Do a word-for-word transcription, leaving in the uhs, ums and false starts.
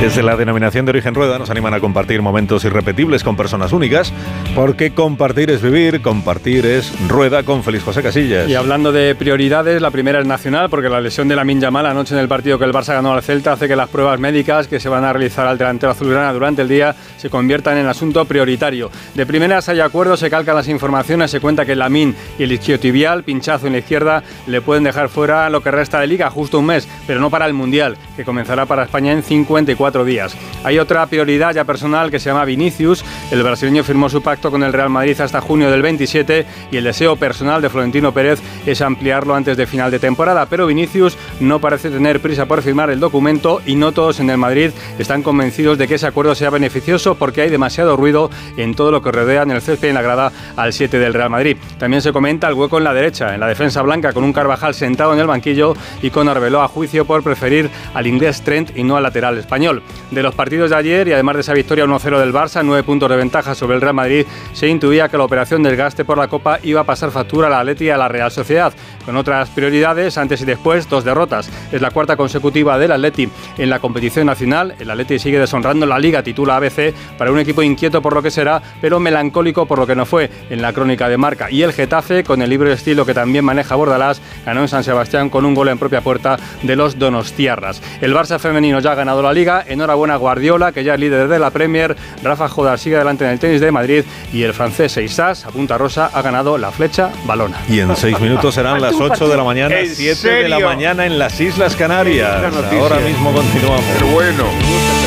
Desde la denominación de origen Rueda nos animan a compartir momentos irrepetibles con personas únicas, porque compartir es vivir, compartir es Rueda con Félix José Casillas. Y hablando de prioridades, la primera es nacional, porque la lesión de Lamine Yamal anoche en el partido que el Barça ganó al Celta hace que las pruebas médicas que se van a realizar al delantero azulgrana durante el día se conviertan en asunto prioritario. De primeras hay acuerdo, se calcan las informaciones, se cuenta que Lamine y el isquiotibial, pinchazo en la izquierda, le pueden dejar fuera lo que resta de Liga, justo un mes, pero no para el Mundial, que comenzará para España en cincuenta y cuatro días. Hay otra prioridad ya personal que se llama Vinicius. El brasileño firmó su pacto con el Real Madrid hasta junio del veintisiete y el deseo personal de Florentino Pérez es ampliarlo antes de final de temporada, pero Vinicius no parece tener prisa por firmar el documento y no todos en el Madrid están convencidos de que ese acuerdo sea beneficioso porque hay demasiado ruido en todo lo que rodea en el césped y en la grada al siete del Real Madrid. También se comenta el hueco en la derecha, en la defensa blanca, con un Carvajal sentado en el banquillo y con Arbeloa a juicio por preferir al inglés Trent y no al lateral español. De los partidos de ayer y además de esa victoria uno cero del Barça, nueve puntos de ventaja sobre el Real Madrid, se intuía que la operación desgaste por la Copa iba a pasar factura a la Atleti y a la Real Sociedad. Con otras prioridades, antes y después, dos derrotas. Es la cuarta consecutiva del Atleti en la competición nacional. El Atleti sigue deshonrando la Liga, titula A B C, para un equipo inquieto por lo que será, pero melancólico por lo que no fue en la crónica de Marca. Y el Getafe, con el libre estilo que también maneja Bordalás, ganó en San Sebastián con un gol en propia puerta de los donostiarras. El Barça femenino ya ha ganado la Liga. Enhorabuena Guardiola, que ya es líder de la Premier. Rafa Jodar sigue adelante en el tenis de Madrid y el francés Seixas, a punta rosa, ha ganado la flecha balona. Y en seis minutos serán las ocho de la mañana, siete de la mañana en las Islas Canarias. Ahora mismo continuamos. Pero bueno.